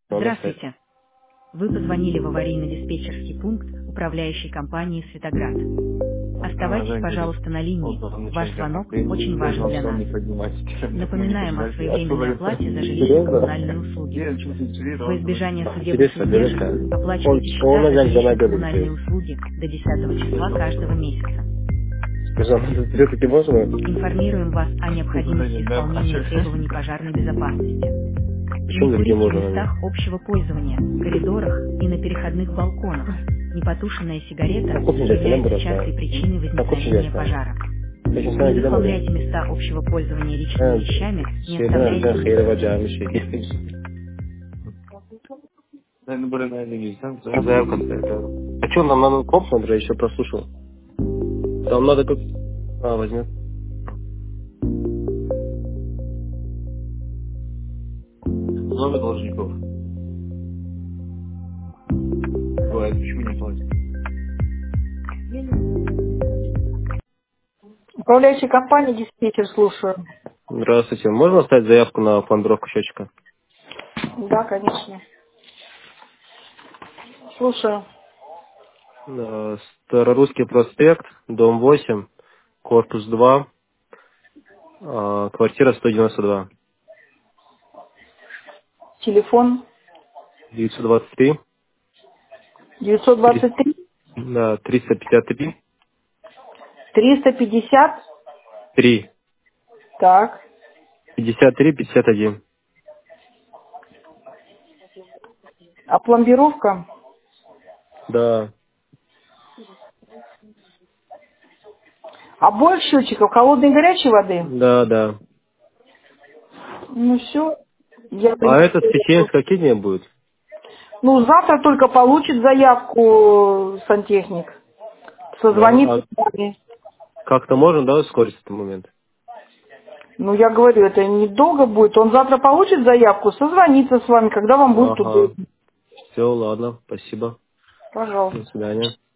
Здравствуйте. Вы позвонили в аварийно-диспетчерский пункт управляющей компании «Светоград». Оставайтесь, пожалуйста, на линии. Ваш звонок очень важен для нас. Напоминаем о своевременной оплате за жилищно-коммунальные услуги. Во избежание судебных издержек оплачивайте счета за жилищно-коммунальные услуги до 10 числа каждого месяца. Все-таки можно? Информируем вас о необходимости исполнения требований пожарной безопасности. Не Почему таки курите в можно? местах общего пользования, коридорах и на переходных балконах. Непотушенная сигарета является частой причиной возникновения пожара. Не захламляйте места общего пользования личными вещами, не оставляйте... Заявка стоит. А что, нам надо комп надо, я еще прослушал. Там надо как... возьмет. Много должников. Бывает, почему не платят? Управляющая компания «Диспетчер», слушаю. Здравствуйте. Можно оставить заявку на пломбировку счетчика? Да, конечно. Слушаю. Старорусский проспект, дом 8, корпус 2, квартира 192. Телефон 923. 923 Да, 353. 350. 3. Так. 53, 51. А пломбировка? Да. А больше счетчиков холодной и горячей воды? Да, да. Ну все. Я А этот в принесу. течение скольки дней будет? Ну, завтра только получит заявку сантехник. Да. А Созвонится с вами. как-то можно, да, ускорить этот момент? Ну, я говорю, это недолго будет. Он завтра получит заявку, созвонится с вами, когда вам будет Ага. удобно. Все, ладно, спасибо. Пожалуйста. До свидания.